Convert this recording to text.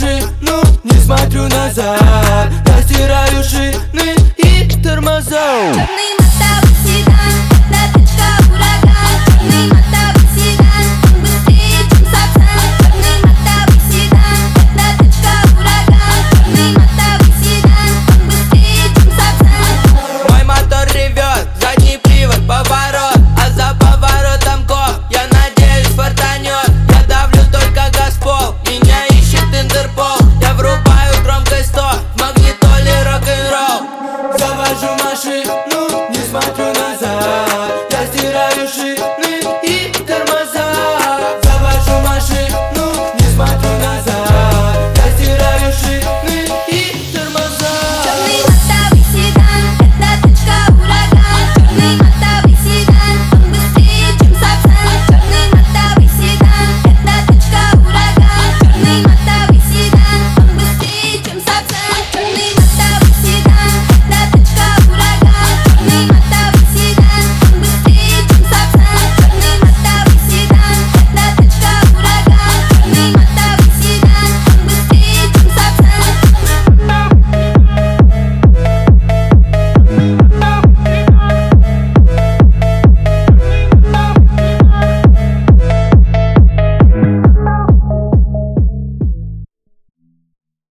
машину, не смотрю назад. Я стираю шины и тормоза. Черный мотовый седан, да тачка ураган. Черный мотовый седан, он быстрее, чем Сапсан. Черный мотовый седан, да тачка ураган. Черный мотовый седан, он быстрее, чем Сапсан. Мой мотор ревет, задний привод, поворот, а за поворотом коп. Я надеюсь, фартанет. Я давлю только газ в пол, меня ищет Интерпол. Я врубаю громкость 100, в магнитоле рок-н-ролл. Завожу машину, не смотрю назад. Я стираю шины и тормоза. Завожу машину, не смотрю назад. Я стираю шины